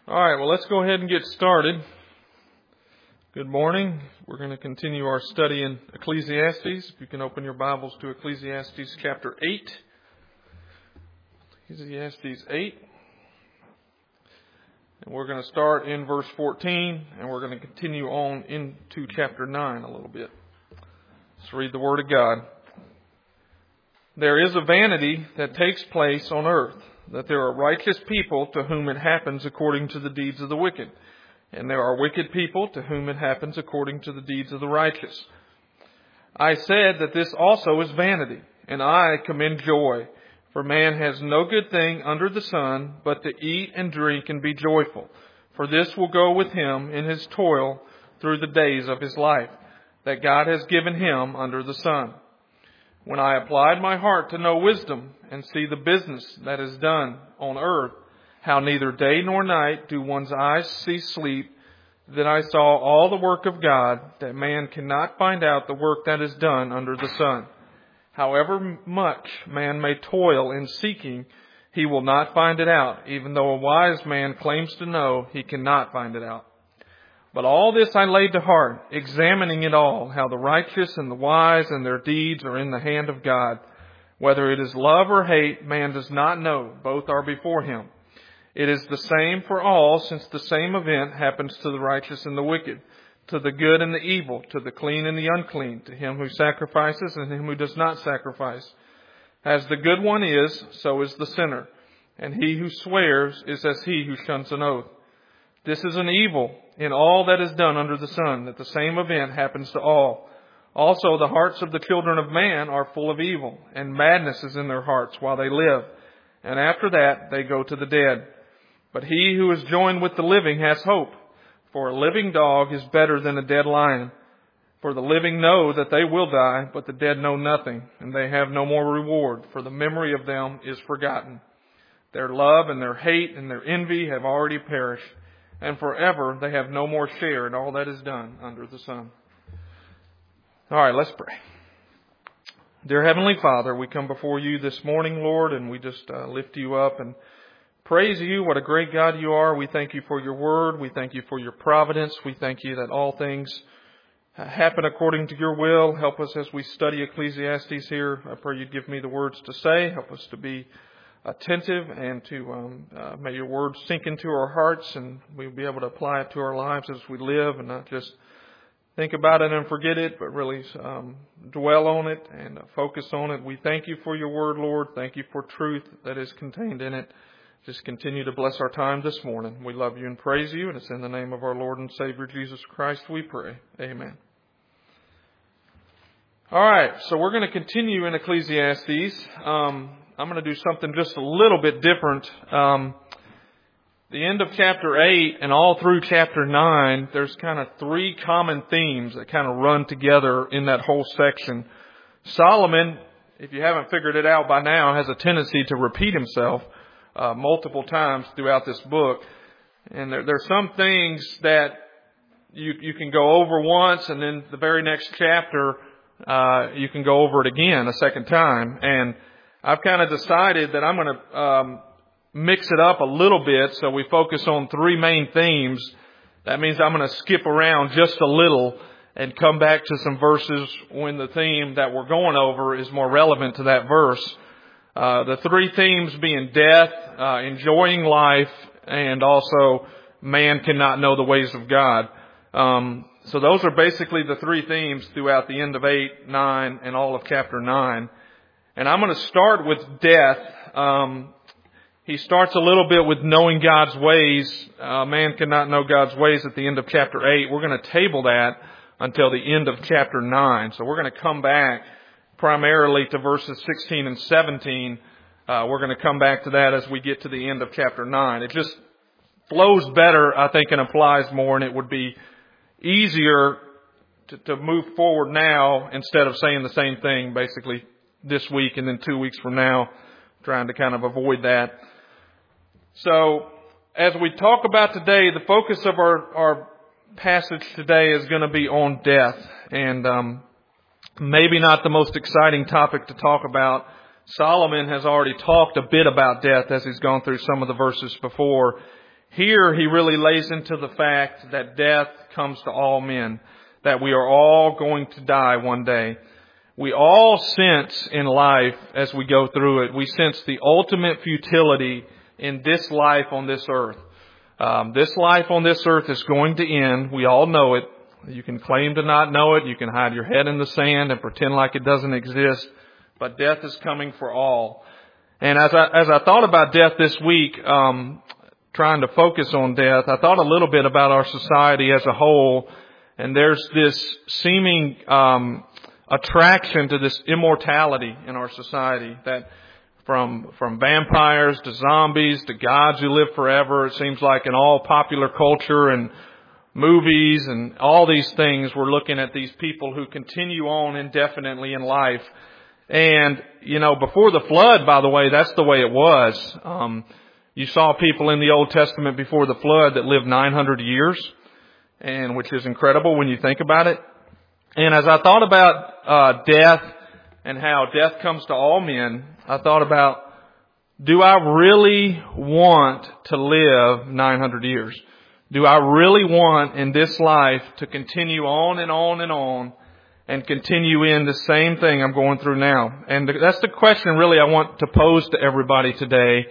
All right, well, let's go ahead and get started. Good morning. We're going to continue our study in Ecclesiastes. If you can open your Bibles to Ecclesiastes chapter 8. Ecclesiastes 8. And we're going to start in verse 14, and we're going to continue on into chapter 9 a little bit. Let's read the Word of God. There is a vanity that takes place on earth, that there are righteous people to whom it happens according to the deeds of the wicked, and there are wicked people to whom it happens according to the deeds of the righteous. I said that this also is vanity, and I commend joy, for man has no good thing under the sun but to eat and drink and be joyful, for this will go with him in his toil through the days of his life, that God has given him under the sun. When I applied my heart to know wisdom and see the business that is done on earth, how neither day nor night do one's eyes see sleep, then I saw all the work of God, that man cannot find out the work that is done under the sun. However much man may toil in seeking, he will not find it out. Even though a wise man claims to know, he cannot find it out. But all this I laid to heart, examining it all, how the righteous and the wise and their deeds are in the hand of God. Whether it is love or hate, man does not know. Both are before him. It is the same for all, since the same event happens to the righteous and the wicked, to the good and the evil, to the clean and the unclean, to him who sacrifices and him who does not sacrifice. As the good one is, so is the sinner, and he who swears is as he who shuns an oath. This is an evil in all that is done under the sun, that the same event happens to all. Also, the hearts of the children of man are full of evil, and madness is in their hearts while they live. And after that, they go to the dead. But he who is joined with the living has hope. For a living dog is better than a dead lion. For the living know that they will die, but the dead know nothing, and they have no more reward, for the memory of them is forgotten. Their love and their hate and their envy have already perished, and forever they have no more share in all that is done under the sun. All right, let's pray. Dear Heavenly Father, we come before you this morning, Lord, and we just lift you up and praise you. What a great God you are. We thank you for your word. We thank you for your providence. We thank you that all things happen according to your will. Help us as we study Ecclesiastes here. I pray you'd give me the words to say. Help us to be attentive and to may your words sink into our hearts and we'll be able to apply it to our lives as we live and not just think about it and forget it, but really dwell on it and focus on it. We thank you for your word, Lord. Thank you for truth that is contained in it. Just continue to bless our time this morning. We love you and praise you, and it's in the name of our Lord and Savior Jesus Christ we pray. Amen. All right, so we're going to continue in Ecclesiastes. I'm going to do something just a little bit different. The end of chapter 8 and all through chapter 9, there's kind of three common themes that kind of run together in that whole section. Solomon, if you haven't figured it out by now, has a tendency to repeat himself multiple times throughout this book. And there's some things that you can go over once, and then the very next chapter you can go over it again a second time. And I've kind of decided that I'm going to mix it up a little bit so we focus on three main themes. That means I'm going to skip around just a little and come back to some verses when the theme that we're going over is more relevant to that verse. The three themes being death, enjoying life, and also man cannot know the ways of God. So those are basically the three themes throughout the end of 8, 9, and all of chapter 9. And I'm going to start with death. He starts a little bit with knowing God's ways. Man cannot know God's ways at the end of chapter 8. We're going to table that until the end of chapter 9. So we're going to come back primarily to verses 16 and 17. We're going to come back to that as we get to the end of chapter 9. It just flows better, I think, and applies more, and it would be easier to move forward now instead of saying the same thing basically this week and then 2 weeks from now, trying to kind of avoid that. So as we talk about today, the focus of our passage today is going to be on death, and maybe not the most exciting topic to talk about. Solomon has already talked a bit about death as he's gone through some of the verses before. Here he really lays into the fact that death comes to all men, that we are all going to die one day. We all sense in life as we go through it, we sense the ultimate futility in this life on this earth. This life on this earth is going to end. We all know it. You can claim to not know it. You can hide your head in the sand and pretend like it doesn't exist. But death is coming for all. And as I thought about death this week, trying to focus on death, I thought a little bit about our society as a whole. And there's this seeming attraction to this immortality in our society, that from vampires to zombies to gods who live forever, it seems like in all popular culture and movies and all these things, we're looking at these people who continue on indefinitely in life. And, before the flood, by the way, that's the way it was. You saw people in the Old Testament before the flood that lived 900 years, and which is incredible when you think about it. And as I thought about death and how death comes to all men, I thought about, do I really want to live 900 years? Do I really want in this life to continue on and on and on and continue in the same thing I'm going through now? And that's the question really I want to pose to everybody today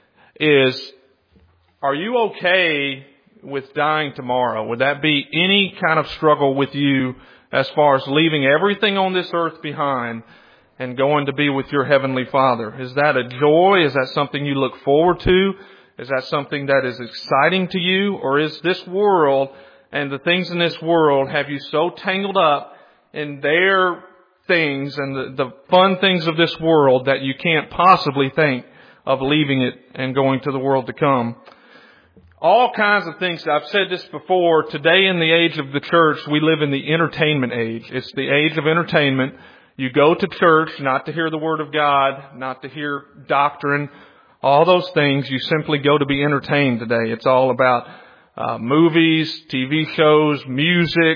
is, are you okay with dying tomorrow? Would that be any kind of struggle with you as far as leaving everything on this earth behind and going to be with your Heavenly Father? Is that a joy? Is that something you look forward to? Is that something that is exciting to you? Or is this world and the things in this world have you so tangled up in their things and the fun things of this world that you can't possibly think of leaving it and going to the world to come? All kinds of things. I've said this before. Today in the age of the church, we live in the entertainment age. It's the age of entertainment. You go to church not to hear the Word of God, not to hear doctrine, all those things. You simply go to be entertained today. It's all about movies, TV shows, music,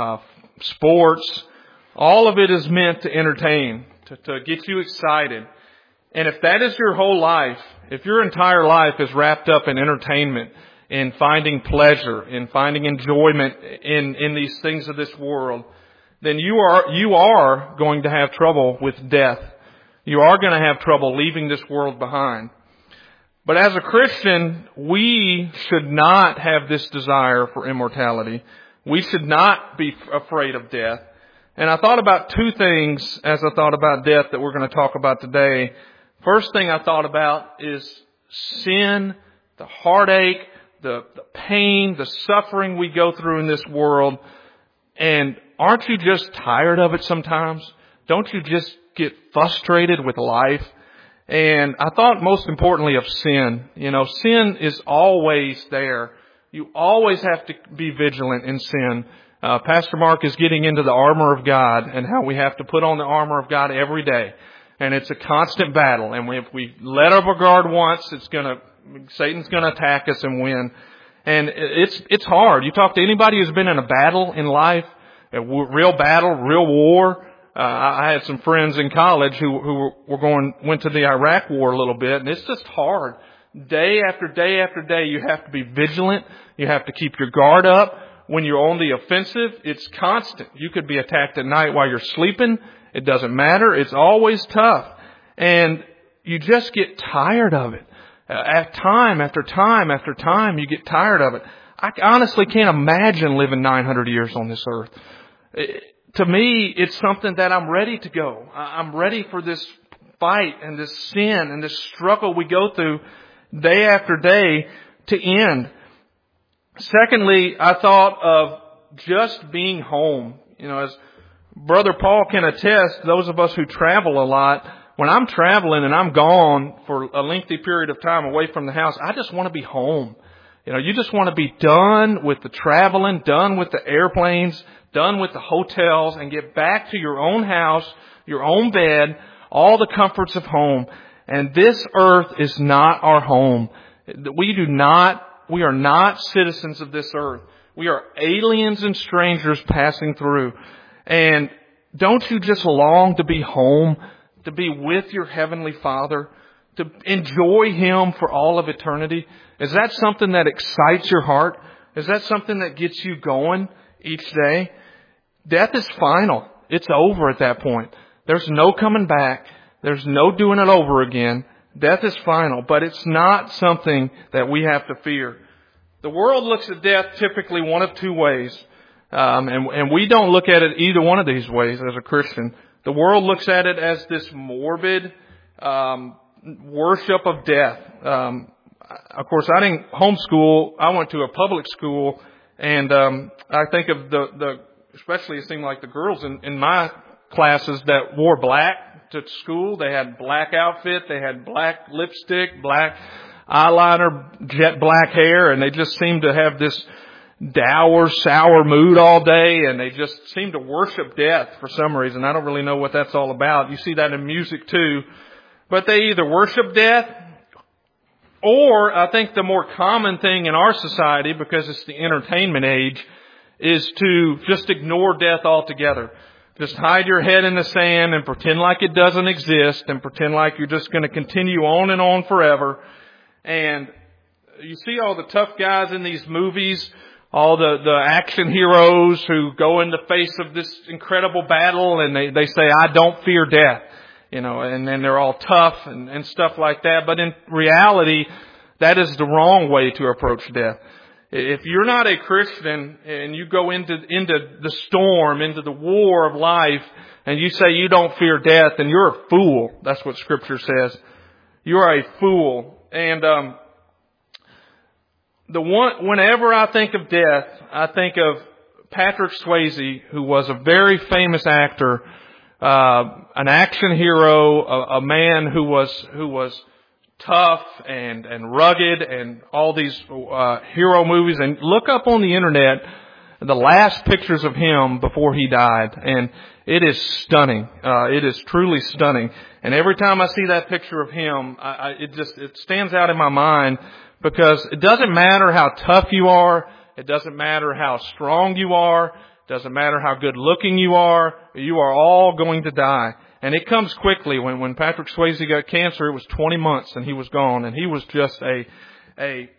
sports. All of it is meant to entertain, to get you excited. And if that is your whole life, if your entire life is wrapped up in entertainment, in finding pleasure, in finding enjoyment in these things of this world, then you are going to have trouble with death. You are going to have trouble leaving this world behind. But as a Christian, we should not have this desire for immortality. We should not be afraid of death. And I thought about two things as I thought about death that we're going to talk about today. First thing I thought about is sin, the heartache, the pain, the suffering we go through in this world. And aren't you just tired of it sometimes? Don't you just get frustrated with life? And I thought most importantly of sin. Sin is always there. You always have to be vigilant in sin. Pastor Mark is getting into the armor of God and how we have to put on the armor of God every day. And it's a constant battle. And if we let our guard once, Satan's gonna attack us and win. And it's hard. You talk to anybody who's been in a battle in life, a real battle, real war. I had some friends in college who went to the Iraq war a little bit, and it's just hard. Day after day after day, you have to be vigilant. You have to keep your guard up. When you're on the offensive, it's constant. You could be attacked at night while you're sleeping. It doesn't matter. It's always tough. And you just get tired of it. At time after time after time, you get tired of it. I honestly can't imagine living 900 years on this earth. To me, it's something that I'm ready to go. I'm ready for this fight and this sin and this struggle we go through day after day to end. Secondly, I thought of just being home. As Brother Paul can attest, those of us who travel a lot, when I'm traveling and I'm gone for a lengthy period of time away from the house, I just want to be home. You just want to be done with the traveling, done with the airplanes, done with the hotels, and get back to your own house, your own bed, all the comforts of home. And this earth is not our home. We are not citizens of this earth. We are aliens and strangers passing through. And don't you just long to be home, to be with your Heavenly Father, to enjoy Him for all of eternity? Is that something that excites your heart? Is that something that gets you going each day? Death is final. It's over at that point. There's no coming back. There's no doing it over again. Death is final, but it's not something that we have to fear. The world looks at death typically one of two ways, and we don't look at it either one of these ways as a Christian. The world looks at it as this morbid worship of death. Of course, I didn't homeschool. I went to a public school, and I think of especially it seemed like the girls in my classes that wore black to school. They had black outfit, they had black lipstick, black eyeliner, jet black hair, and they just seemed to have this dour, sour mood all day, and they just seemed to worship death for some reason. I don't really know what that's all about. You see that in music too. But they either worship death, or I think the more common thing in our society, because it's the entertainment age, is to just ignore death altogether. Just hide your head in the sand and pretend like it doesn't exist and pretend like you're just going to continue on and on forever. And you see all the tough guys in these movies, all the action heroes who go in the face of this incredible battle and they say, I don't fear death. And then they're all tough and stuff like that. But in reality, that is the wrong way to approach death. If you're not a Christian and you go into the storm, into the war of life, and you say you don't fear death, then you're a fool. That's what Scripture says. You are a fool. And whenever I think of death, I think of Patrick Swayze, who was a very famous actor, an action hero, a man who was tough and rugged, and all these hero movies. And look up on the internet the last pictures of him before he died, and it is stunning. It is truly stunning. And every time I see that picture of him, it stands out in my mind, because it doesn't matter how tough you are, it doesn't matter how strong you are, it doesn't matter how good looking you are all going to die. And it comes quickly. When Patrick Swayze got cancer, it was 20 months and he was gone. And he was just a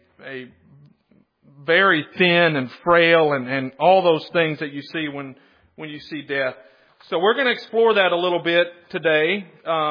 very thin and frail and all those things that you see when you see death. So we're going to explore that a little bit today,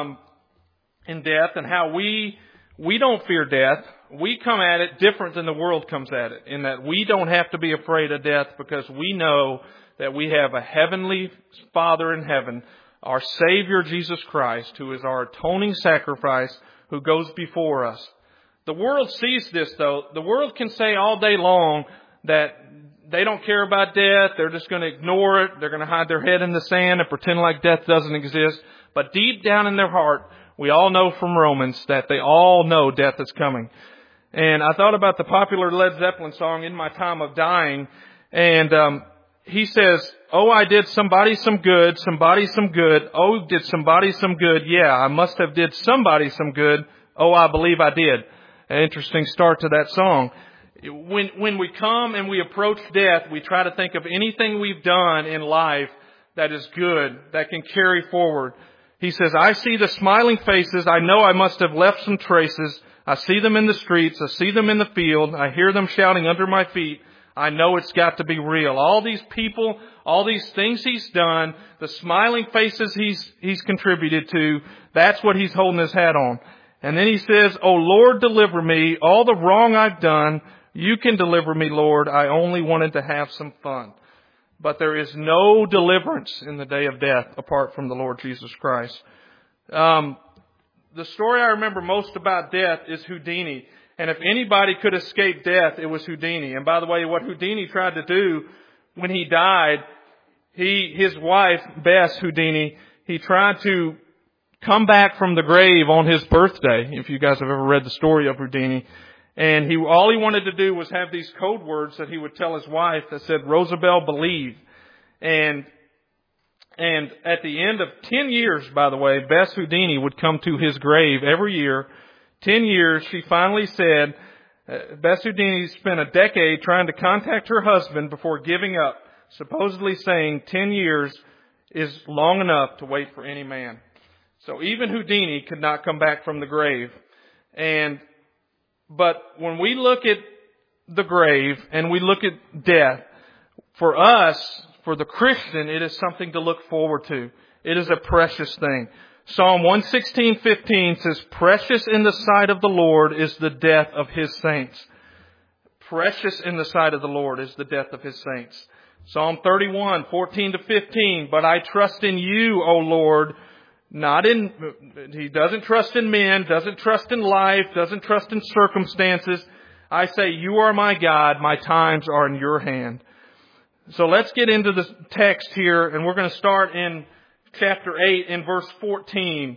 in death, and how we don't fear death. We come at it different than the world comes at it, in that we don't have to be afraid of death because we know that we have a heavenly Father in heaven, our Savior Jesus Christ, who is our atoning sacrifice, who goes before us. The world sees this, though. The world can say all day long that they don't care about death. They're just going to ignore it. They're going to hide their head in the sand and pretend like death doesn't exist. But deep down in their heart, we all know from Romans that they all know death is coming. And I thought about the popular Led Zeppelin song, In My Time of Dying, and he says, oh, I did somebody some good. Oh, did somebody some good? Yeah, I must have did somebody some good. Oh, I believe I did. An interesting start to that song. When we come and we approach death, we try to think of anything we've done in life that is good, that can carry forward. He says, I see the smiling faces. I know I must have left some traces. I see them in the streets. I see them in the field. I hear them shouting under my feet. I know it's got to be real. All these people, all these things he's done, the smiling faces he's contributed to, that's what he's holding his hat on. And then he says, oh Lord, deliver me. All the wrong I've done, you can deliver me, Lord. I only wanted to have some fun. But there is no deliverance in the day of death apart from the Lord Jesus Christ. The story I remember most about death is Houdini. And if anybody could escape death, it was Houdini. And by the way, what Houdini tried to do when he died, his wife, Bess Houdini, he tried to come back from the grave on his birthday, if you guys have ever read the story of Houdini. And all he wanted to do was have these code words that he would tell his wife that said, Rosabelle, believe. And at the end of 10 years, by the way, Bess Houdini would come to his grave every year. 10 years, she finally said, Bess Houdini spent a decade trying to contact her husband before giving up, supposedly saying 10 years is long enough to wait for any man. So even Houdini could not come back from the grave. But when we look at the grave and we look at death, for us, for the Christian, it is something to look forward to. It is a precious thing. Psalm 116:15 says, "Precious in the sight of the Lord is the death of His saints." Precious in the sight of the Lord is the death of His saints. Psalm 31:14-15, "But I trust in you, O Lord." He doesn't trust in men, doesn't trust in life, doesn't trust in circumstances. "I say, you are my God, my times are in your hand." So let's get into the text here, and we're going to start in chapter 8 in verse 14.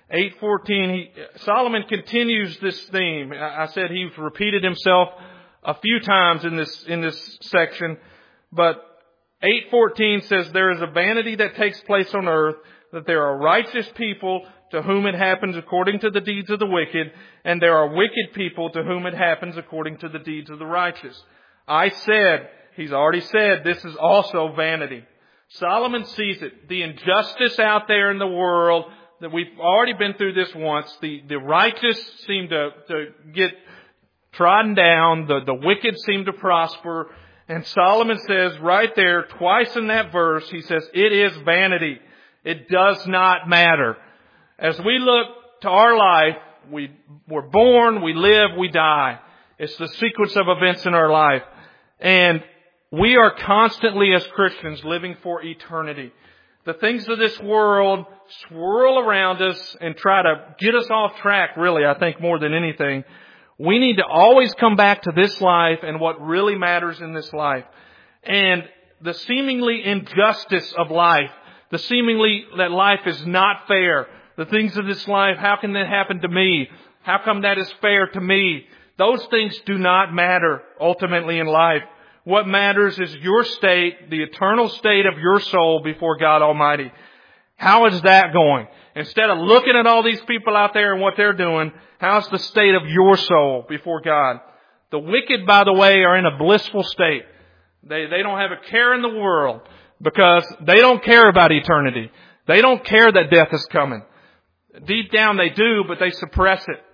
8:14, Solomon continues this theme. I said he's repeated himself a few times in this section, but 8:14 says, "There is a vanity that takes place on earth, that there are righteous people to whom it happens according to the deeds of the wicked, and there are wicked people to whom it happens according to the deeds of the righteous." I said, he's already said, this is also vanity. Solomon sees it. The injustice out there in the world, that we've already been through this once. The righteous seem to get trodden down. The wicked seem to prosper. And Solomon says right there, twice in that verse, he says, it is vanity. It does not matter. As we look to our life, we're born, we live, we die. It's the sequence of events in our life. And we are constantly, as Christians, living for eternity. The things of this world swirl around us and try to get us off track, really, I think, more than anything. We need to always come back to this life and what really matters in this life. And the seemingly injustice of life, the seemingly that life is not fair, the things of this life, how can that happen to me? How come that is fair to me? Those things do not matter ultimately in life. What matters is your state, the eternal state of your soul before God Almighty. How is that going? Instead of looking at all these people out there and what they're doing, how's the state of your soul before God? The wicked, by the way, are in a blissful state. They don't have a care in the world because they don't care about eternity. They don't care that death is coming. Deep down they do, but they suppress it.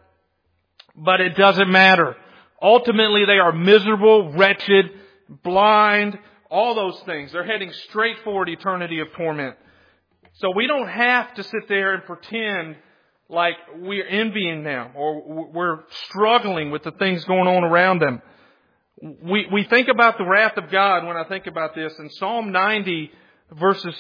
But it doesn't matter. Ultimately, they are miserable, wretched, blind, all those things. They're heading straight for eternity of torment. So we don't have to sit there and pretend like we're envying them or we're struggling with the things going on around them. We think about the wrath of God when I think about this. And Psalm 90, verses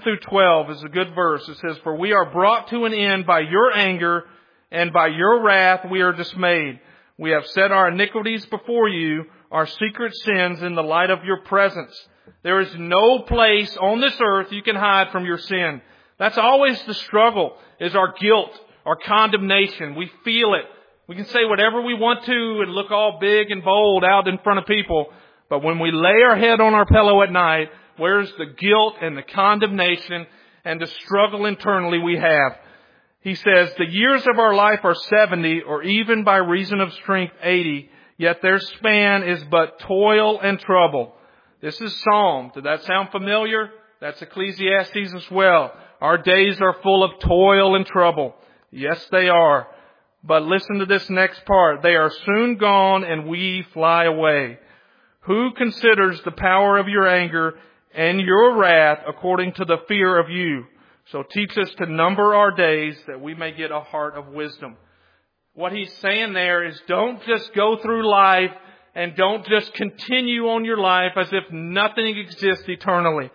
7-12 is a good verse. It says, "For we are brought to an end by your anger, and by your wrath we are dismayed. We have set our iniquities before you, our secret sins in the light of your presence." There is no place on this earth you can hide from your sin. That's always the struggle, is our guilt, our condemnation. We feel it. We can say whatever we want to and look all big and bold out in front of people. But when we lay our head on our pillow at night, where's the guilt and the condemnation and the struggle internally we have? He says, "The years of our life are 70, or even by reason of strength 80, yet their span is but toil and trouble." This is Psalm. Did that sound familiar? That's Ecclesiastes as well. Our days are full of toil and trouble. Yes, they are. But listen to this next part. "They are soon gone and we fly away. Who considers the power of your anger and your wrath according to the fear of you? So teach us to number our days that we may get a heart of wisdom." What he's saying there is don't just go through life and don't just continue on your life as if nothing exists eternally.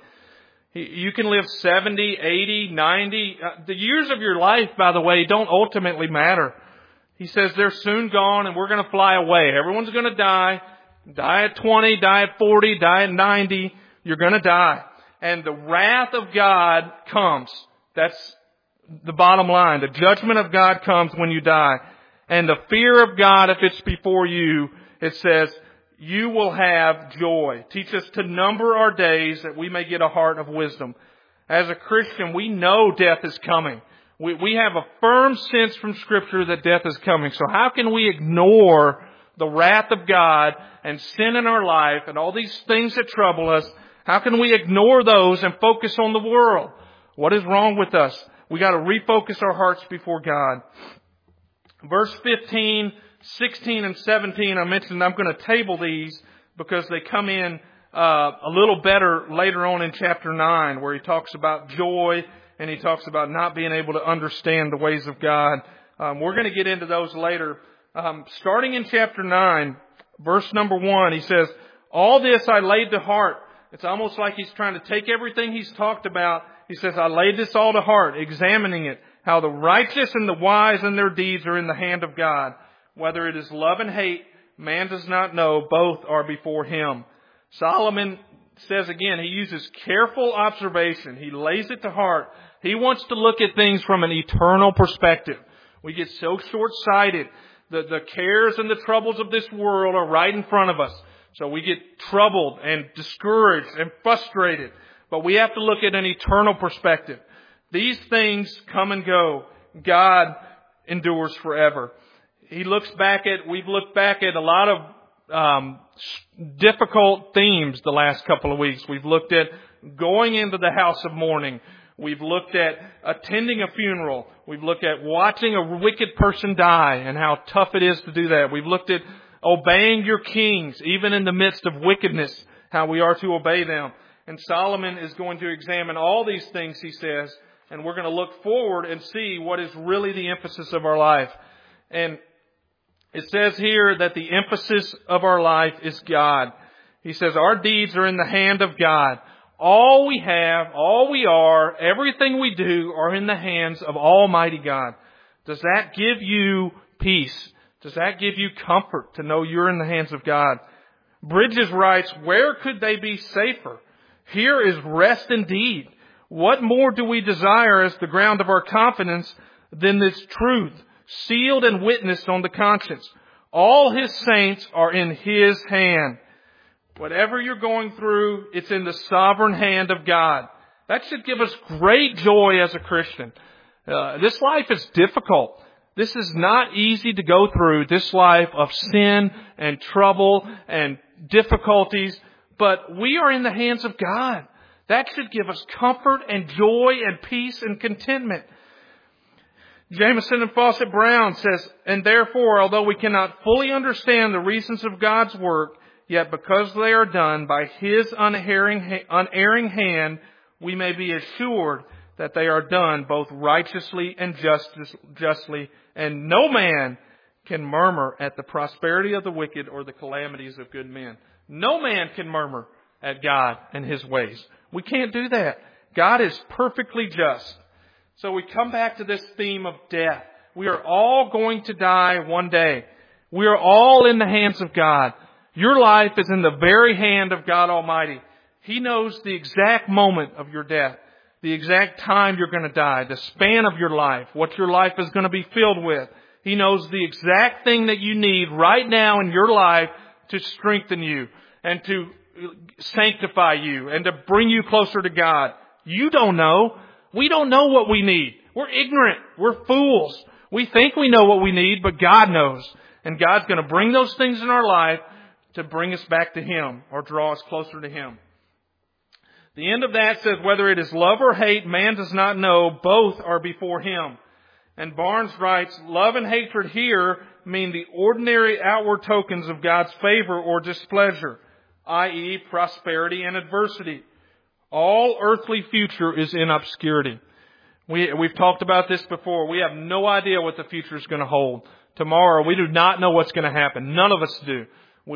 You can live 70, 80, 90. The years of your life, by the way, don't ultimately matter. He says they're soon gone and we're going to fly away. Everyone's going to die. Die at 20, die at 40, die at 90. You're going to die. And the wrath of God comes. That's the bottom line. The judgment of God comes when you die. And the fear of God, if it's before you, it says, you will have joy. Teach us to number our days that we may get a heart of wisdom. As a Christian, we know death is coming. We have a firm sense from Scripture that death is coming. So how can we ignore the wrath of God and sin in our life and all these things that trouble us? How can we ignore those and focus on the world? What is wrong with us? We got to refocus our hearts before God. Verse 15, 16, and 17, I mentioned I'm going to table these because they come in a little better later on in chapter 9, where he talks about joy and he talks about not being able to understand the ways of God. We're going to get into those later. Starting in chapter 9, verse number 1, he says, "All this I laid to heart." It's almost like he's trying to take everything he's talked about. He says, "I laid this all to heart, examining it, how the righteous and the wise in their deeds are in the hand of God. Whether it is love and hate, man does not know. Both are before Him." Solomon says again, he uses careful observation. He lays it to heart. He wants to look at things from an eternal perspective. We get so short-sighted. The cares and the troubles of this world are right in front of us. So we get troubled and discouraged and frustrated. But we have to look at an eternal perspective. These things come and go. God endures forever. We've looked back at a lot of difficult themes the last couple of weeks. We've looked at going into the house of mourning. We've looked at attending a funeral. We've looked at watching a wicked person die and how tough it is to do that. We've looked at obeying your kings, even in the midst of wickedness, how we are to obey them. And Solomon is going to examine all these things, he says, and we're going to look forward and see what is really the emphasis of our life. And it says here that the emphasis of our life is God. He says our deeds are in the hand of God. All we have, all we are, everything we do are in the hands of Almighty God. Does that give you peace? Does that give you comfort to know you're in the hands of God? Bridges writes, "Where could they be safer? Here is rest indeed. What more do we desire as the ground of our confidence than this truth, sealed and witnessed on the conscience? All His saints are in His hand." Whatever you're going through, it's in the sovereign hand of God. That should give us great joy as a Christian. This life is difficult. This is not easy to go through, this life of sin and trouble and difficulties, but we are in the hands of God. That should give us comfort and joy and peace and contentment. Jameson and Fawcett Brown says, "And therefore, although we cannot fully understand the reasons of God's work, yet because they are done by His unerring hand, we may be assured that they are done both righteously and justly, and no man can murmur at the prosperity of the wicked or the calamities of good men." No man can murmur at God and His ways. We can't do that. God is perfectly just. So we come back to this theme of death. We are all going to die one day. We are all in the hands of God. Your life is in the very hand of God Almighty. He knows the exact moment of your death, the exact time you're going to die, the span of your life, what your life is going to be filled with. He knows the exact thing that you need right now in your life to strengthen you and to sanctify you and to bring you closer to God. You don't know. We don't know what we need. We're ignorant. We're fools. We think we know what we need, but God knows. And God's going to bring those things in our life to bring us back to Him or draw us closer to Him. The end of that says, "Whether it is love or hate, man does not know. Both are before Him." And Barnes writes, "Love and hatred here mean the ordinary outward tokens of God's favor or displeasure, i.e. prosperity and adversity. All earthly future is in obscurity." We've talked about this before. We have no idea what the future is going to hold. Tomorrow, we do not know what's going to happen. None of us do.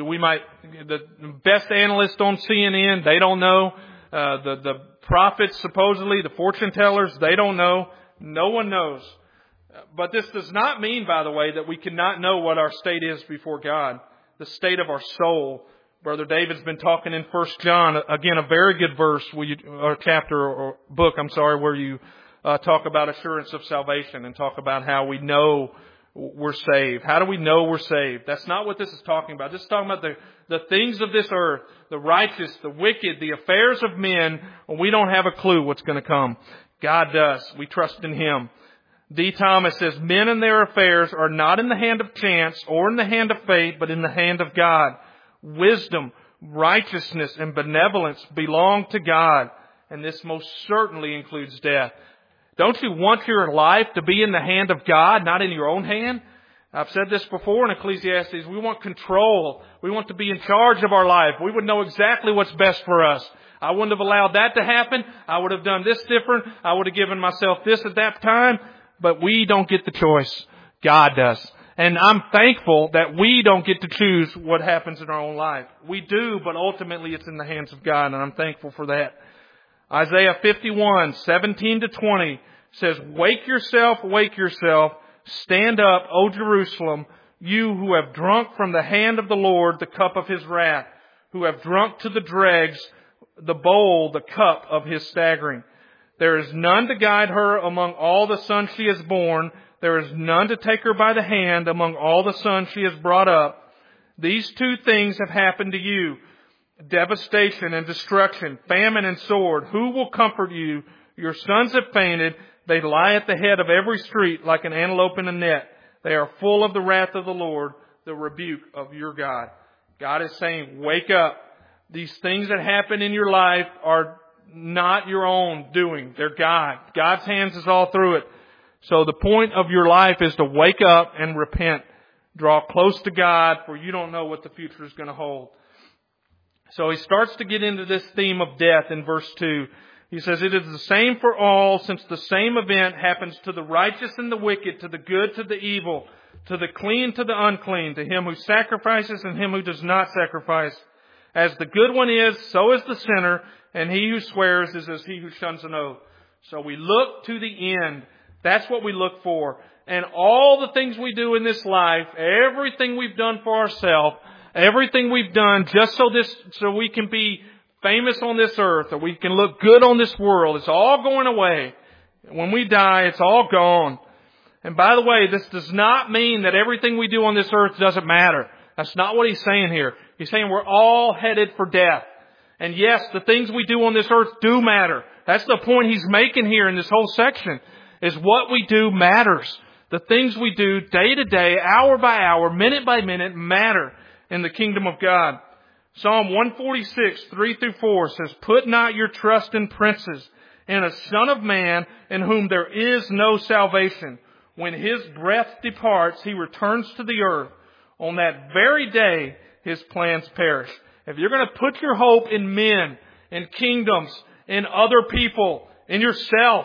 The best analysts on CNN, they don't know. The prophets, supposedly, the fortune tellers, they don't know. No one knows. But this does not mean, by the way, that we cannot know what our state is before God. The state of our soul. Brother David's been talking in 1 John, again, a very good verse, or chapter or book, where you talk about assurance of salvation and talk about how we know we're saved. How do we know we're saved? That's not what this is talking about. This is talking about the things of this earth, the righteous, the wicked, the affairs of men, when we don't have a clue what's going to come. God does. We trust in Him. D. Thomas says, "Men and their affairs are not in the hand of chance or in the hand of fate, but in the hand of God. Wisdom, righteousness, and benevolence belong to God, and this most certainly includes death." Don't you want your life to be in the hand of God, not in your own hand? I've said this before in Ecclesiastes. We want control. We want to be in charge of our life. We would know exactly what's best for us. I wouldn't have allowed that to happen. I would have done this different. I would have given myself this at that time. But we don't get the choice. God does. And I'm thankful that we don't get to choose what happens in our own life. We do, but ultimately it's in the hands of God, and I'm thankful for that. Isaiah 51:17-20 says, wake yourself, stand up, O Jerusalem, you who have drunk from the hand of the Lord the cup of His wrath, who have drunk to the dregs the bowl, the cup of His staggering. There is none to guide her among all the sons she has borne. There is none to take her by the hand among all the sons she has brought up. These two things have happened to you, devastation and destruction, famine and sword. Who will comfort you? Your sons have fainted. They lie at the head of every street like an antelope in a net. They are full of the wrath of the Lord, the rebuke of your God. God is saying, wake up. These things that happen in your life are not your own doing. They're God. God's hands is all through it. So the point of your life is to wake up and repent. Draw close to God, for you don't know what the future is going to hold. So he starts to get into this theme of death in verse 2. He says, it is the same for all, since the same event happens to the righteous and the wicked, to the good, to the evil, to the clean, to the unclean, to him who sacrifices and him who does not sacrifice. As the good one is, so is the sinner, and he who swears is as he who shuns an oath. So we look to the end. That's what we look for. And all the things we do in this life, everything we've done for ourselves, everything we've done just so we can be famous on this earth, or we can look good on this world, it's all going away. When we die, it's all gone. And by the way, this does not mean that everything we do on this earth doesn't matter. That's not what he's saying here. He's saying we're all headed for death. And yes, the things we do on this earth do matter. That's the point he's making here in this whole section, is what we do matters. The things we do day to day, hour by hour, minute by minute matter in the kingdom of God. Psalm 146, 3-4 says, put not your trust in princes, in a son of man in whom there is no salvation. When his breath departs, he returns to the earth. On that very day, his plans perish. If you're going to put your hope in men, in kingdoms, in other people, in yourself,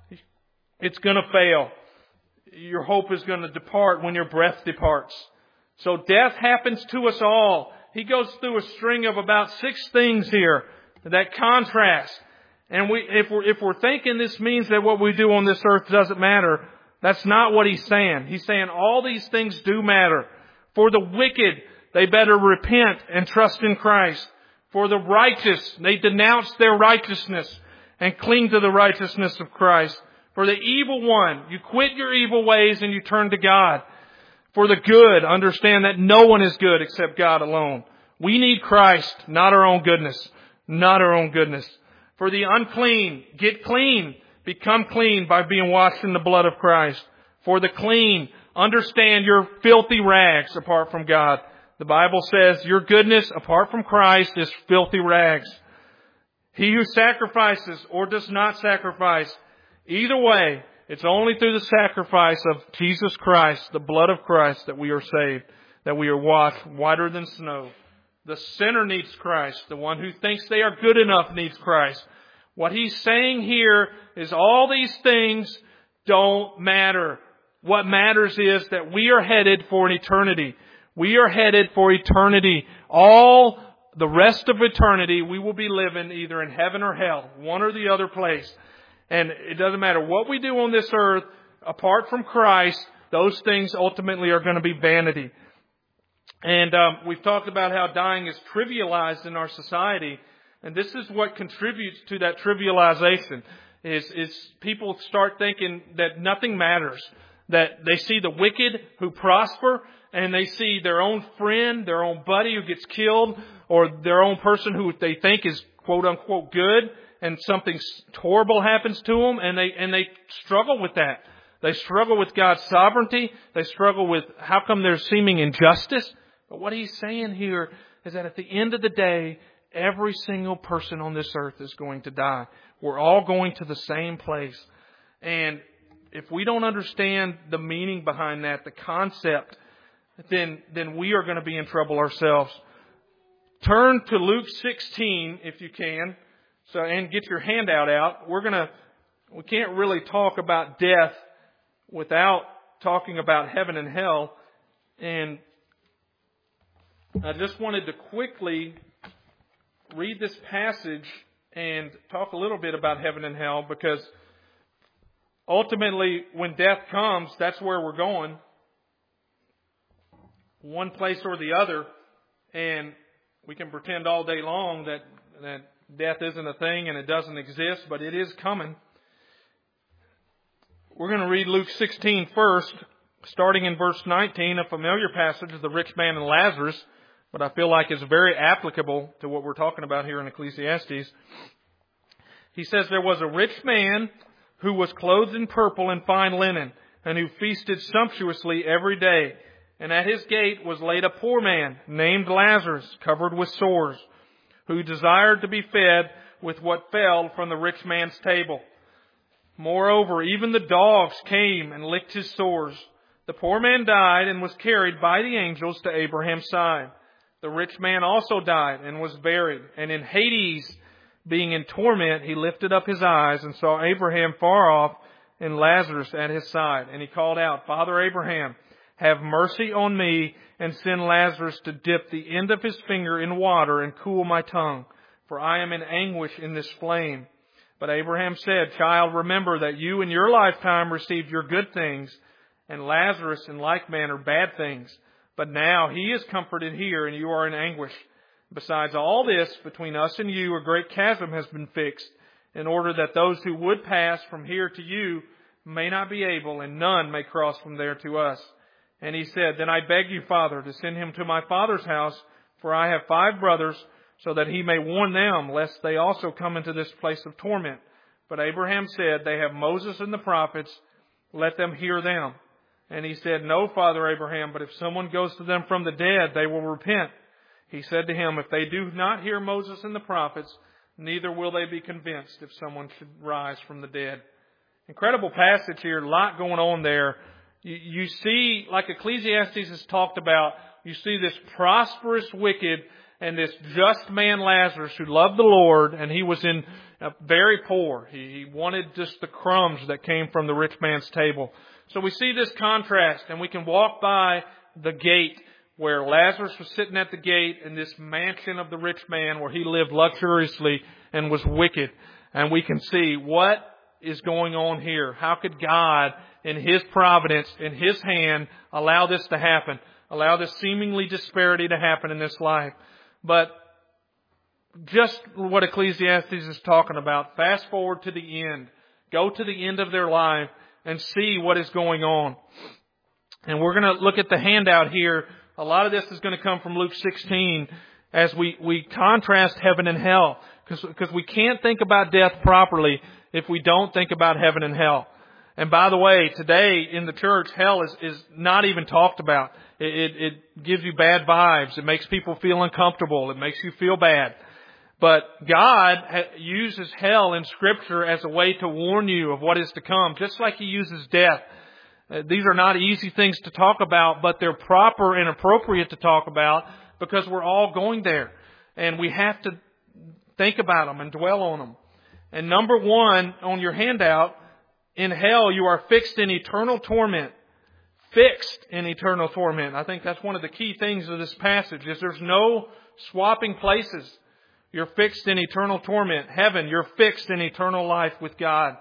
it's going to fail. Your hope is going to depart when your breath departs. So death happens to us all. He goes through a string of about 6 things here that contrast. And if we're thinking this means that what we do on this earth doesn't matter, that's not what he's saying. He's saying all these things do matter. For the wicked, they better repent and trust in Christ. For the righteous, they denounce their righteousness and cling to the righteousness of Christ. For the evil one, you quit your evil ways and you turn to God. For the good, understand that no one is good except God alone. We need Christ, not our own goodness. Not our own goodness. For the unclean, get clean. Become clean by being washed in the blood of Christ. For the clean, understand your filthy rags apart from God. The Bible says your goodness apart from Christ is filthy rags. He who sacrifices or does not sacrifice, either way, it's only through the sacrifice of Jesus Christ, the blood of Christ, that we are saved, that we are washed whiter than snow. The sinner needs Christ. The one who thinks they are good enough needs Christ. What he's saying here is all these things don't matter. What matters is that we are headed for an eternity. We are headed for eternity. All the rest of eternity we will be living either in heaven or hell, one or the other place. And it doesn't matter what we do on this earth, apart from Christ, those things ultimately are going to be vanity. And we've talked about how dying is trivialized in our society. And this is what contributes to that trivialization, is people start thinking that nothing matters. That they see the wicked who prosper, and they see their own friend, their own buddy who gets killed, or their own person who they think is quote unquote good, and something horrible happens to them, and they struggle with that. They struggle with God's sovereignty. They struggle with how come there's seeming injustice. But what he's saying here is that at the end of the day, every single person on this earth is going to die. We're all going to the same place. And if we don't understand the meaning behind that, the concept, then we are going to be in trouble ourselves. Turn to Luke 16 if you can, and get your handout out. We can't really talk about death without talking about heaven and hell. And I just wanted to quickly read this passage and talk a little bit about heaven and hell, because ultimately when death comes, that's where we're going. One place or the other. And we can pretend all day long that death isn't a thing and it doesn't exist, but it is coming. We're going to read Luke 16 first, starting in verse 19, a familiar passage of the rich man and Lazarus, but I feel like it's very applicable to what we're talking about here in Ecclesiastes. He says, "There was a rich man who was clothed in purple and fine linen, and who feasted sumptuously every day. And at his gate was laid a poor man named Lazarus, covered with sores, who desired to be fed with what fell from the rich man's table. Moreover, even the dogs came and licked his sores. The poor man died and was carried by the angels to Abraham's side. The rich man also died and was buried. And in Hades, being in torment, he lifted up his eyes and saw Abraham far off and Lazarus at his side. And he called out, 'Father Abraham, have mercy on me, and send Lazarus to dip the end of his finger in water and cool my tongue, for I am in anguish in this flame.' But Abraham said, 'Child, remember that you in your lifetime received your good things, and Lazarus in like manner bad things. But now he is comforted here, and you are in anguish. Besides all this, between us and you a great chasm has been fixed, in order that those who would pass from here to you may not be able, and none may cross from there to us.' And he said, 'Then I beg you, Father, to send him to my father's house, for I have 5 brothers, so that he may warn them, lest they also come into this place of torment.' But Abraham said, 'They have Moses and the prophets, let them hear them.' And he said, 'No, Father Abraham, but if someone goes to them from the dead, they will repent.' He said to him, 'If they do not hear Moses and the prophets, neither will they be convinced if someone should rise from the dead." Incredible passage here, a lot going on there. You see, like Ecclesiastes has talked about, you see this prosperous wicked and this just man Lazarus who loved the Lord, and he was very poor. He wanted just the crumbs that came from the rich man's table. So we see this contrast, and we can walk by the gate where Lazarus was sitting at the gate in this mansion of the rich man where he lived luxuriously and was wicked. And we can see what is going on here. How could God, in His providence, in His hand, allow this to happen? Allow this seemingly disparity to happen in this life? But just what Ecclesiastes is talking about, fast forward to the end. Go to the end of their life and see what is going on. And we're going to look at the handout here. A lot of this is going to come from Luke 16 as we contrast heaven and hell. Because we can't think about death properly if we don't think about heaven and hell. And by the way, today in the church, hell is not even talked about. It gives you bad vibes. It makes people feel uncomfortable. It makes you feel bad. But God uses hell in Scripture as a way to warn you of what is to come, just like He uses death. These are not easy things to talk about, but they're proper and appropriate to talk about because we're all going there. And we have to think about them and dwell on them. And number 1 on your handout, in hell you are fixed in eternal torment. Fixed in eternal torment. I think that's one of the key things of this passage is there's no swapping places. You're fixed in eternal torment. Heaven, you're fixed in eternal life with God.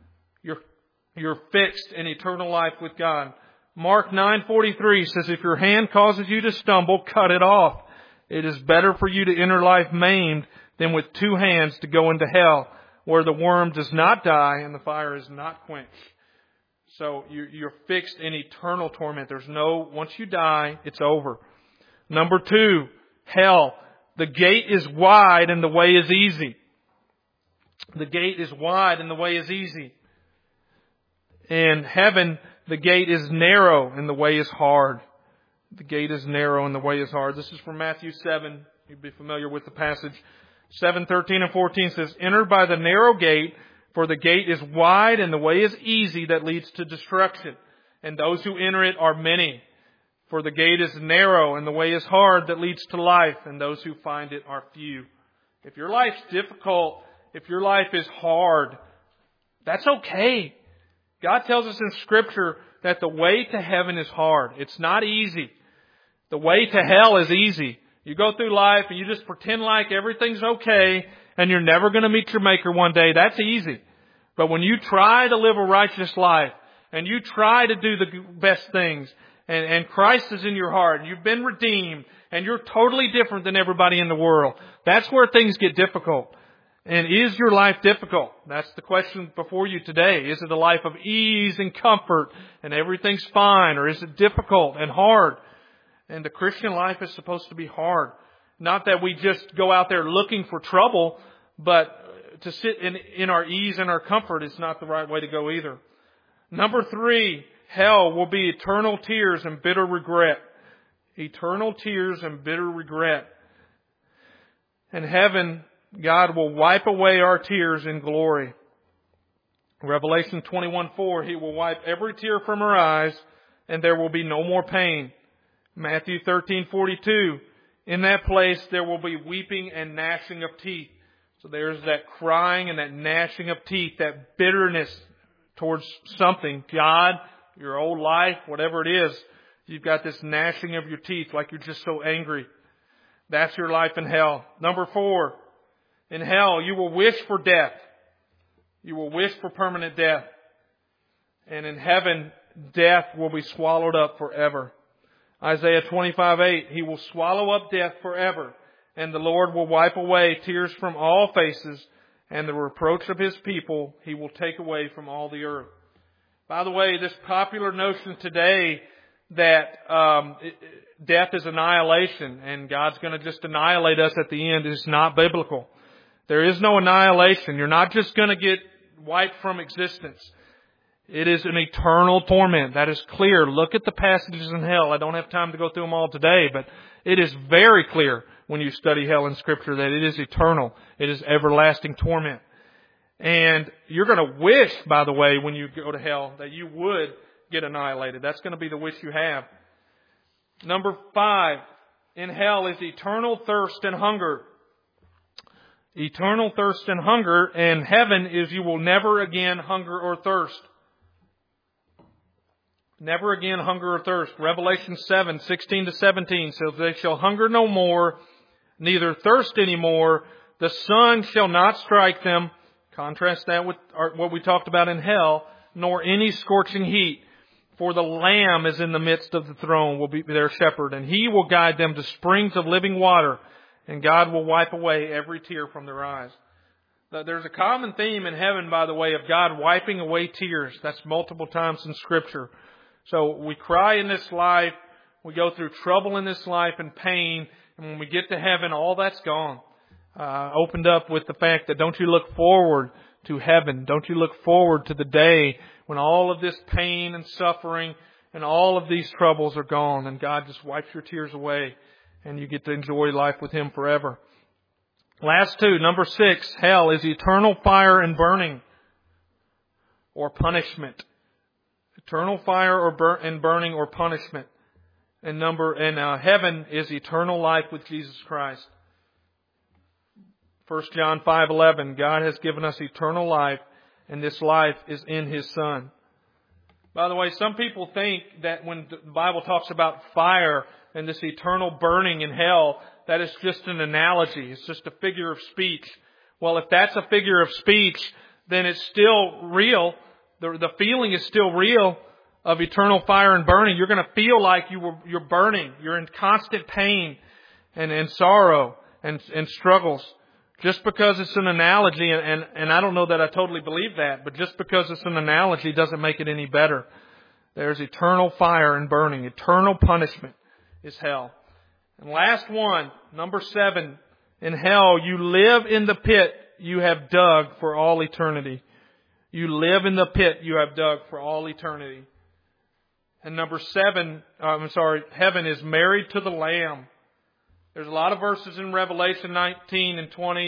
You're fixed in eternal life with God. Mark 9:43 says, "If your hand causes you to stumble, cut it off. It is better for you to enter life maimed than with 2 hands to go into hell, where the worm does not die and the fire is not quenched." So you're fixed in eternal torment. Once you die, it's over. Number 2, hell. The gate is wide and the way is easy. The gate is wide and the way is easy. In heaven, the gate is narrow and the way is hard. The gate is narrow and the way is hard. This is from Matthew 7. You'll be familiar with the passage. 7:13 and 14 says, "Enter by the narrow gate, For the gate is wide and the way is easy that leads to destruction, and those who enter it are many. For the gate is narrow and the way is hard that leads to life, and those who find it are few. If your life's difficult, if your life is hard, that's okay. God tells us in Scripture that the way to heaven is hard. It's not easy. The way to hell is easy. You go through life and you just pretend like everything's okay and you're never going to meet your Maker one day. That's easy. But when you try to live a righteous life and you try to do the best things and Christ is in your heart and you've been redeemed and you're totally different than everybody in the world, that's where things get difficult. And is your life difficult? That's the question before you today. Is it a life of ease and comfort and everything's fine, or is it difficult and hard? And the Christian life is supposed to be hard. Not that we just go out there looking for trouble, but to sit in our ease and our comfort is not the right way to go either. Number 3, hell will be eternal tears and bitter regret. Eternal tears and bitter regret. In heaven, God will wipe away our tears in glory. Revelation 21:4, He will wipe every tear from our eyes, and there will be no more pain. Matthew 13:42, in that place there will be weeping and gnashing of teeth. So there's that crying and that gnashing of teeth, that bitterness towards something. God, your old life, whatever it is, you've got this gnashing of your teeth like you're just so angry. That's your life in hell. Number 4, in hell you will wish for death. You will wish for permanent death. And in heaven, death will be swallowed up forever. Isaiah 25:8, He will swallow up death forever, and the Lord will wipe away tears from all faces, and the reproach of His people He will take away from all the earth. By the way, this popular notion today that death is annihilation and God's going to just annihilate us at the end is not biblical. There is no annihilation. You're not just going to get wiped from existence. It is an eternal torment. That is clear. Look at the passages in hell. I don't have time to go through them all today, but it is very clear when you study hell in Scripture that it is eternal. It is everlasting torment. And you're going to wish, by the way, when you go to hell, that you would get annihilated. That's going to be the wish you have. Number 5, in hell is eternal thirst and hunger. Eternal thirst and hunger, and heaven is you will never again hunger or thirst. Never again hunger or thirst. Revelation 7:16-17 says, they shall hunger no more, neither thirst any more. The sun shall not strike them. Contrast that with what we talked about in hell, nor any scorching heat. For the Lamb is in the midst of the throne, will be their shepherd, and He will guide them to springs of living water, and God will wipe away every tear from their eyes. There's a common theme in heaven, by the way, of God wiping away tears. That's multiple times in Scripture. So we cry in this life, we go through trouble in this life and pain, and when we get to heaven, all that's gone. Opened up with the fact that don't you look forward to heaven? Don't you look forward to the day when all of this pain and suffering and all of these troubles are gone and God just wipes your tears away and you get to enjoy life with Him forever. Last 2, number 6, hell is eternal fire and burning or punishment. Eternal fire and burning or punishment. And heaven is eternal life with Jesus Christ. 1 John 5:11, God has given us eternal life, and this life is in His Son. By the way, some people think that when the Bible talks about fire and this eternal burning in hell, that is just an analogy. It's just a figure of speech. Well, if that's a figure of speech, then it's still real. The feeling is still real of eternal fire and burning. You're going to feel like you're burning. You're in constant pain and sorrow and struggles. Just because it's an analogy, and I don't know that I totally believe that, but just because it's an analogy doesn't make it any better. There's eternal fire and burning. Eternal punishment is hell. And last one, number 7. In hell, you live in the pit you have dug for all eternity. You live in the pit you have dug for all eternity. And number 7, heaven is married to the Lamb. There's a lot of verses in Revelation 19 and 20 and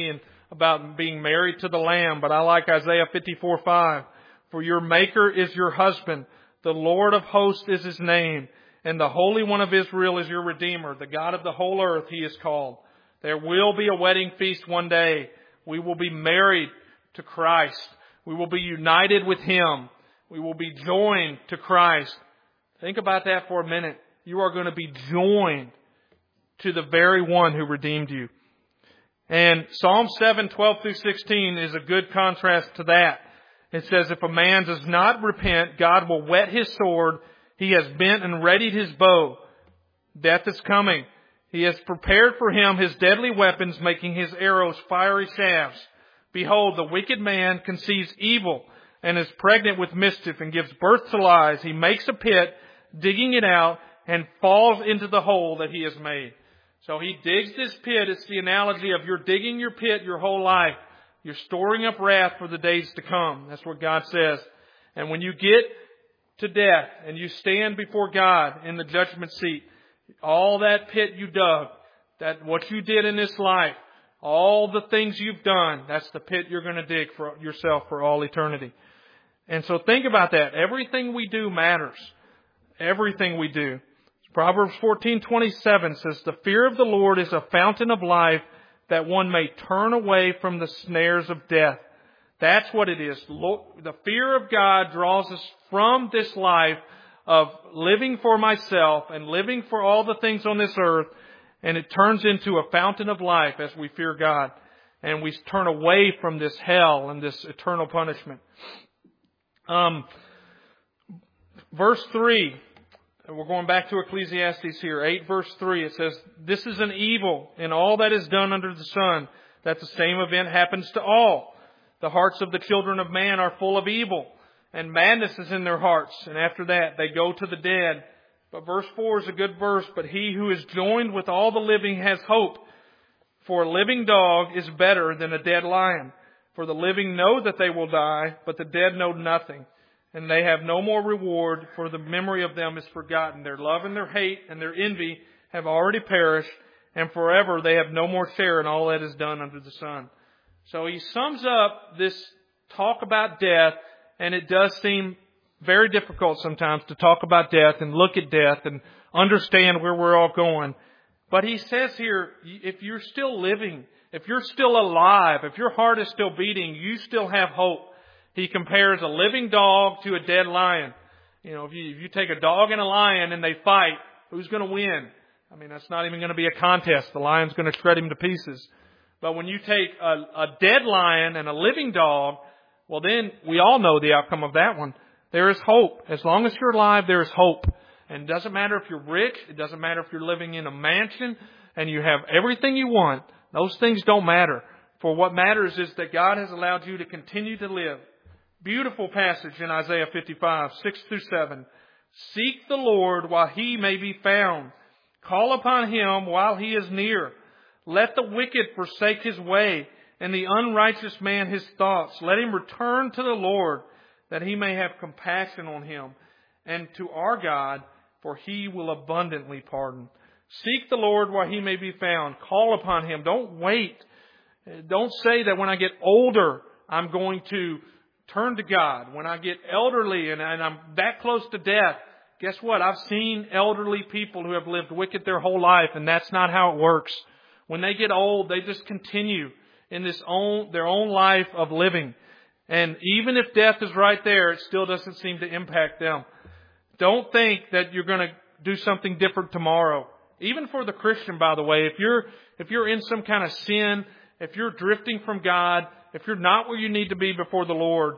about being married to the Lamb, but I like Isaiah 54:5. For your Maker is your husband, the Lord of hosts is His name, and the Holy One of Israel is your Redeemer, the God of the whole earth He is called. There will be a wedding feast one day. We will be married to Christ. We will be united with Him. We will be joined to Christ. Think about that for a minute. You are going to be joined to the very one who redeemed you. And Psalm 7:12-16 is a good contrast to that. It says, if a man does not repent, God will whet His sword. He has bent and readied His bow. Death is coming. He has prepared for him His deadly weapons, making his arrows fiery shafts. Behold, the wicked man conceives evil and is pregnant with mischief and gives birth to lies. He makes a pit, digging it out, and falls into the hole that he has made. So he digs this pit. It's the analogy of you're digging your pit your whole life. You're storing up wrath for the days to come. That's what God says. And when you get to death and you stand before God in the judgment seat, all that pit you dug, that what you did in this life, all the things you've done, that's the pit you're going to dig for yourself for all eternity. And so think about that. Everything we do matters. Everything we do. Proverbs 14:27 says, the fear of the Lord is a fountain of life, that one may turn away from the snares of death. That's what it is. The fear of God draws us from this life of living for myself and living for all the things on this earth, and it turns into a fountain of life as we fear God. And we turn away from this hell and this eternal punishment. Verse 3, we're going back to Ecclesiastes here, 8 verse 3, it says, this is an evil in all that is done under the sun, that the same event happens to all. The hearts of the children of man are full of evil, and madness is in their hearts. And after that, they go to the dead. But verse 4 is a good verse. But he who is joined with all the living has hope. For a living dog is better than a dead lion. For the living know that they will die, but the dead know nothing. And they have no more reward, for the memory of them is forgotten. Their love and their hate and their envy have already perished, and forever they have no more share in all that is done under the sun. So he sums up this talk about death, and it does seem very difficult sometimes to talk about death and look at death and understand where we're all going. But he says here, if you're still living, if you're still alive, if your heart is still beating, you still have hope. He compares a living dog to a dead lion. You know, if you take a dog and a lion and they fight, who's going to win? I mean, that's not even going to be a contest. The lion's going to shred him to pieces. But when you take a dead lion and a living dog, well then we all know the outcome of that one. There is hope. As long as you're alive, there is hope. And it doesn't matter if you're rich. It doesn't matter if you're living in a mansion and you have everything you want. Those things don't matter. For what matters is that God has allowed you to continue to live. Beautiful passage in Isaiah 55, 6-7. Seek the Lord while He may be found. Call upon Him while He is near. Let the wicked forsake his way, and the unrighteous man his thoughts. Let him return to the Lord, that He may have compassion on him, and to our God, for He will abundantly pardon. Seek the Lord while He may be found. Call upon Him. Don't wait. Don't say that when I get older, I'm going to turn to God. When I get elderly and I'm that close to death, guess what? I've seen elderly people who have lived wicked their whole life, and that's not how it works. When they get old, they just continue in their own life of living. And even if death is right there, it still doesn't seem to impact them. Don't think that you're going to do something different tomorrow. Even for the Christian, by the way, if you're in some kind of sin, if you're drifting from God, if you're not where you need to be before the Lord,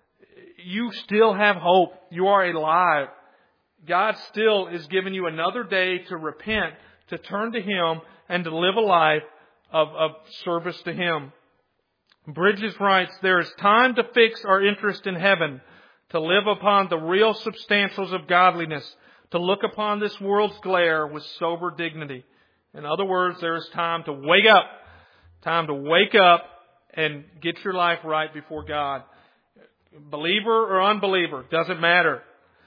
you still have hope. You are alive. God still is giving you another day to repent, to turn to Him, and to live a life of service to Him. Bridges writes, there is time to fix our interest in heaven, to live upon the real substantials of godliness, to look upon this world's glare with sober dignity. In other words, there is time to wake up. Time to wake up and get your life right before God. Believer or unbeliever, doesn't matter.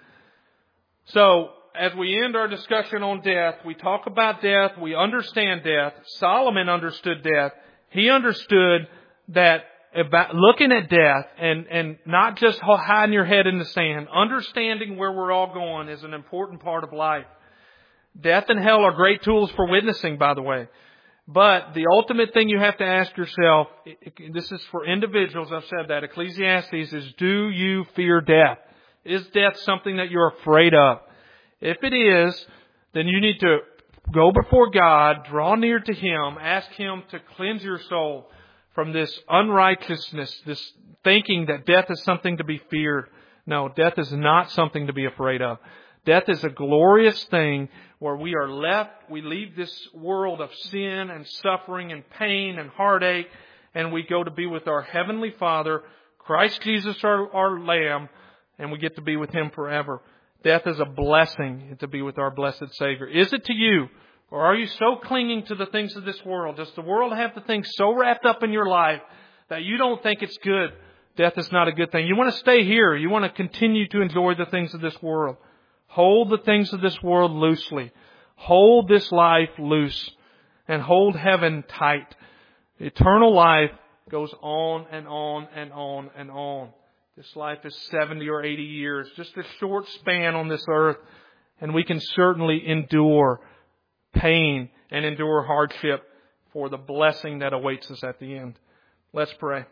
So, as we end our discussion on death, we talk about death, we understand death. Solomon understood death. He understood that about looking at death and not just hiding your head in the sand, understanding where we're all going is an important part of life. Death and hell are great tools for witnessing, by the way. But the ultimate thing you have to ask yourself, this is for individuals, I've said that, Ecclesiastes, is do you fear death? Is death something that you're afraid of? If it is, then you need to go before God, draw near to Him, ask Him to cleanse your soul from this unrighteousness, this thinking that death is something to be feared. No, death is not something to be afraid of. Death is a glorious thing where we are left, we leave this world of sin and suffering and pain and heartache, and we go to be with our Heavenly Father, Christ Jesus our Lamb, and we get to be with Him forever. Death is a blessing to be with our blessed Savior. Is it to you? Or are you so clinging to the things of this world? Does the world have the things so wrapped up in your life that you don't think it's good? Death is not a good thing. You want to stay here. You want to continue to enjoy the things of this world. Hold the things of this world loosely. Hold this life loose. And hold heaven tight. Eternal life goes on and on and on and on. This life is 70 or 80 years. Just a short span on this earth. And we can certainly endure pain and endure hardship for the blessing that awaits us at the end. Let's pray.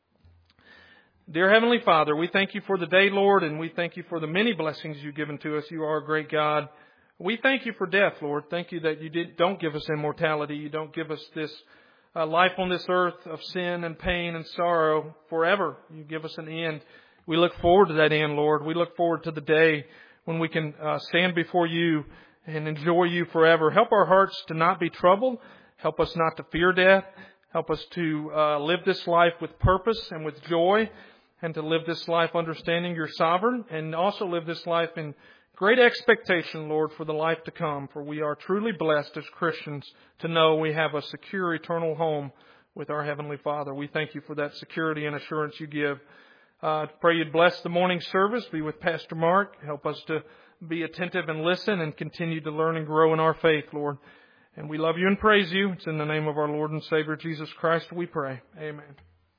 Dear Heavenly Father, we thank You for the day, Lord, and we thank You for the many blessings You've given to us. You are a great God. We thank You for death, Lord. Thank You that You don't give us immortality. You don't give us this life on this earth of sin and pain and sorrow forever. You give us an end. We look forward to that end, Lord. We look forward to the day when we can stand before You and enjoy You forever. Help our hearts to not be troubled. Help us not to fear death. Help us to live this life with purpose and with joy, and to live this life understanding You're sovereign, and also live this life in great expectation, Lord, for the life to come. For we are truly blessed as Christians to know we have a secure eternal home with our Heavenly Father. We thank You for that security and assurance You give. Pray You'd bless the morning service. Be with Pastor Mark. Help us to be attentive and listen and continue to learn and grow in our faith, Lord. And we love You and praise You. It's in the name of our Lord and Savior Jesus Christ we pray. Amen.